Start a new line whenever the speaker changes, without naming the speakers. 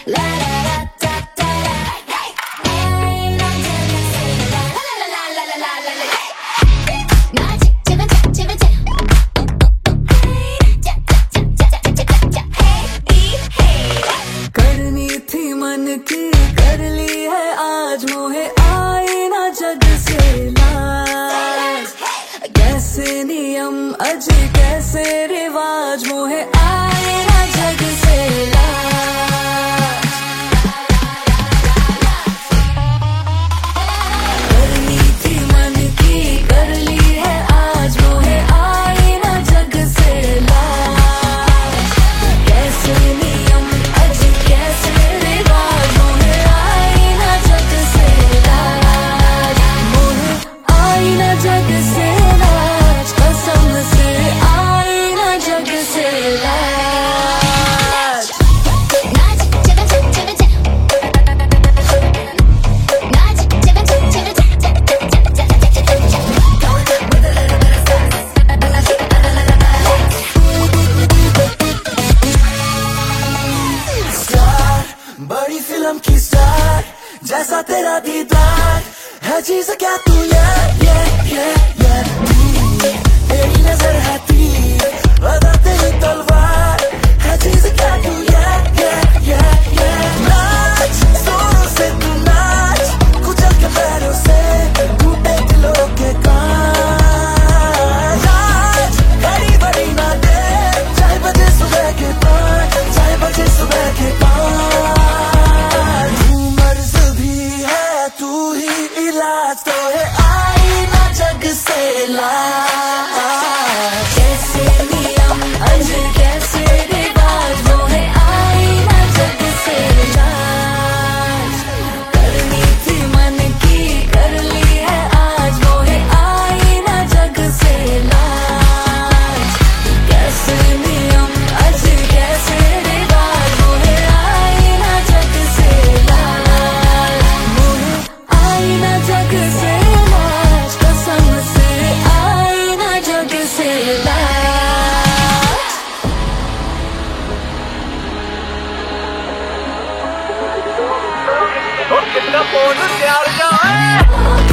करनी थी मन की कर ली है आज, मोहे आए ना जग से लाज। कैसे नियम अजी कैसे रिवाज, मोहे आए ना जग से लाज। करनी थी मन की कर ली है आज, मोहे आए ना जग से लाज। कैसे नियम अजी कैसे रिवाज, मोहे आए ना जग से लाज। मोहे आए ना जग से लाज, कसम से आए ना जग से लाज।
बड़ी फिल्म की स्टार जैसा तेरा दीदार है, चीज क्या तू ये तेरी नजर है तीर, अदा तेरी तलवार है, चीज क्या तू ये नाच जोरों से तू नाच, कुचल के पैरों से टूटे दिलों के कांच। नाच बड़ी बड़ी ना दे, चाहे बजे सुबह के 5, चाहे बजे सुबह के 5। तू ही इलाज तो है, आई ना जग से लाज।
कैसे नियम अजी कैसे रिवाज, मोहे आए ना जग से लाज। करनी थी मन की कर ली है आज, मोहे आए ना जग से लाज। कैसे नियम अजी कैसे रिवाज, मोहे आए ना जग से लाज। मोहे आए ना जग से लाज, कसम से आए ना जग से लाज।
कितना बोनस यार का है।